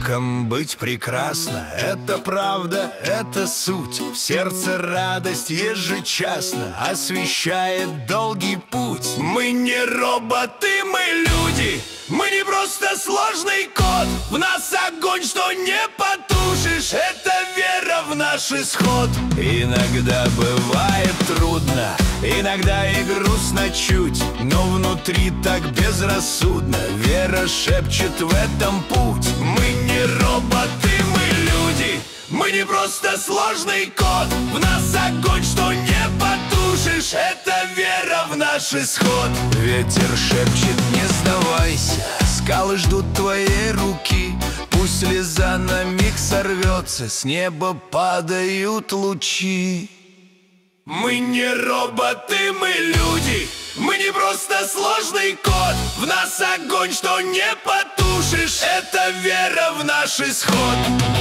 человеком быть прекрасно. Это правда, это суть. В сердце радость ежечасно освещает долгий путь. Мы не роботы, мы люди. Мы не просто сложный код. В нас огонь, что не потушишь. Это вера в наш исход. Иногда бывает трудно, иногда и грустно чуть, но внутри так безрассудно. Вера шепчет в этом путь. Мы не роботы, мы люди. Мы не просто сложный код. В нас огонь, что не потушишь. Это вера в наш исход. Ветер шепчет: не сдавайся, скалы ждут твоей руки. Пусть слеза на миг сорвется, с неба падают лучи. Мы не роботы, мы люди. Мы не просто сложный код. В нас огонь, что не потушишь. Это вера в наш исход.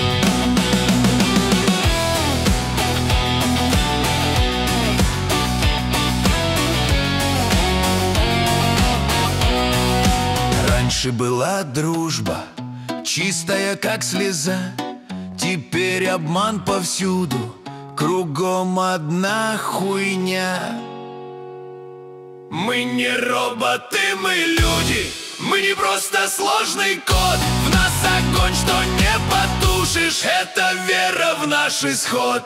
Раньше была дружба, чистая как слеза. Теперь обман повсюду, кругом одна хуйня. Мы не роботы, мы люди. Мы не просто сложный код. В нас огонь, что не потушишь. Это вера в наш исход.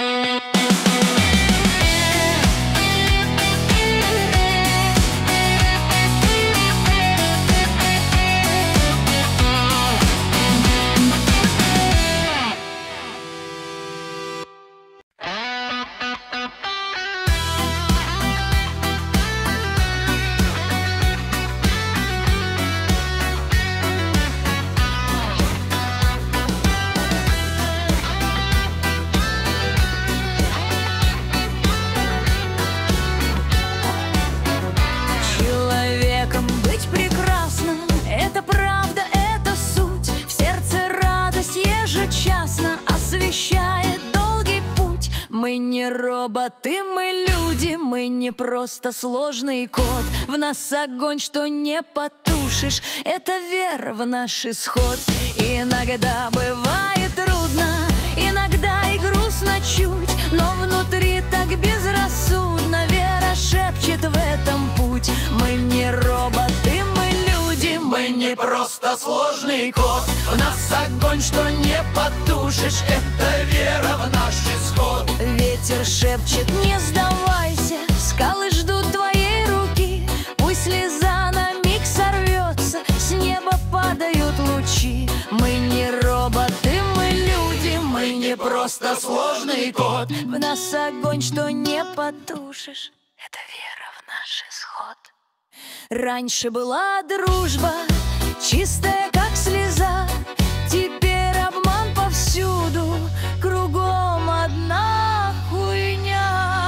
Мы не роботы, мы люди. Мы не просто сложный код. В нас огонь, что не потушишь. Это вера в наш исход. Иногда бывает трудно, иногда и грустно чуть, но внутри так безрассудно. Вера шепчет в этом путь. Мы не роботы, мы люди. Мы не просто сложный код. В нас огонь, что не потушишь. Это вера в наш исход. Ветер шепчет: не сдавайся, скалы ждут твоей руки. Пусть слеза на миг сорвется, с неба падают лучи. Мы не роботы, мы люди. Мы не просто сложный код. В нас огонь, что не потушишь. Это вера в наш исход. Раньше была дружба, чистая как слеза. Теперь обман повсюду, кругом одна хуйня.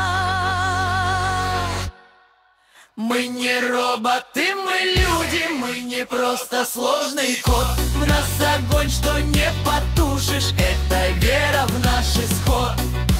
Мы не роботы, мы люди. Мы не просто сложный код. В нас огонь, что не потушишь. Это вера в наш исход.